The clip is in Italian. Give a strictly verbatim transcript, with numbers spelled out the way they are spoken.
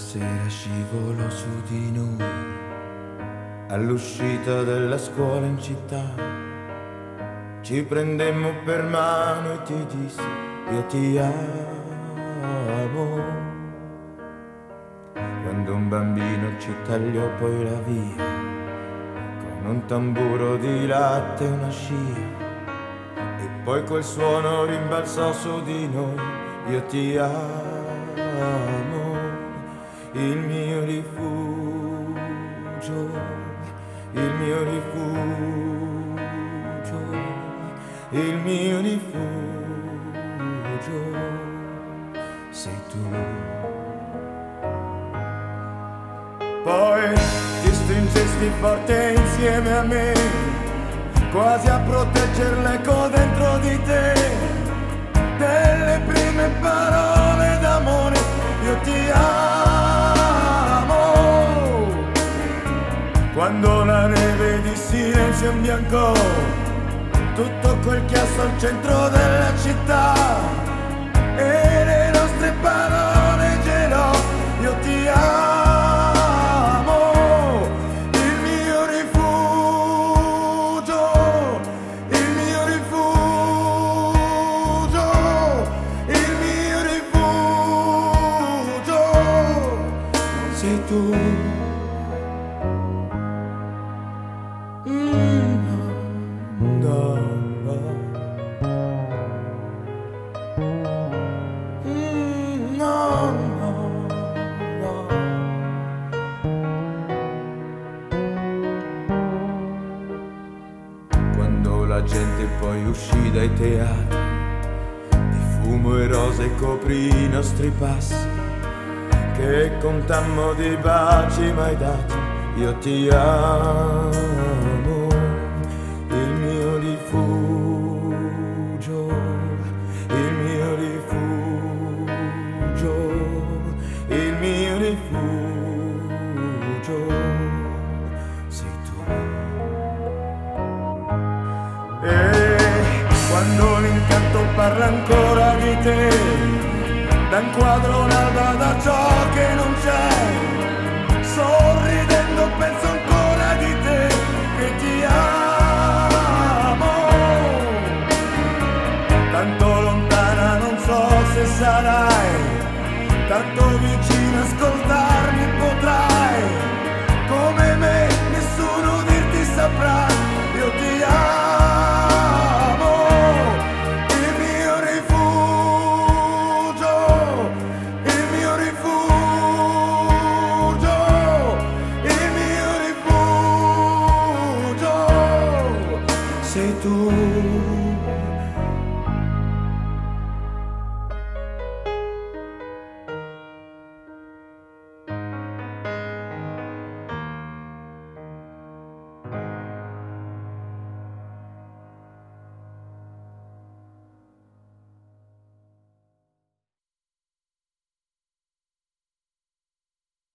sera scivolò su di noi, all'uscita della scuola in città. Ci prendemmo per mano e ti dissi io ti amo. Quando un bambino ci tagliò poi la via, con un tamburo di latte e una scia, e poi quel suono rimbalzò su di noi, io ti amo, il mio rifugio, il mio rifugio, il mio rifugio, sei tu. Poi ti stringesti forte insieme a me, quasi a protegger l'eco dentro di te, delle prime parole d'amore, io ti amo. Quando la neve di silenzio imbiancò tutto quel chiasso al centro della città, e le nostre parole gelò, io ti amo. La gente poi uscì dai teatri, di fumo e rose coprì i nostri passi, che contammo di baci mai dati, io ti amo, il mio rifugio, il mio rifugio, il mio rifugio, sei tu. E quando l'incanto parla ancora di te, da un quadro un'alba da ciò che non c'è, sorridendo penso ancora di te, che ti amo. Tanto lontana non so se sarai, tanto vicino ascoltarmi potrai, come me nessuno dirti saprà, io ti amo. Sei tu.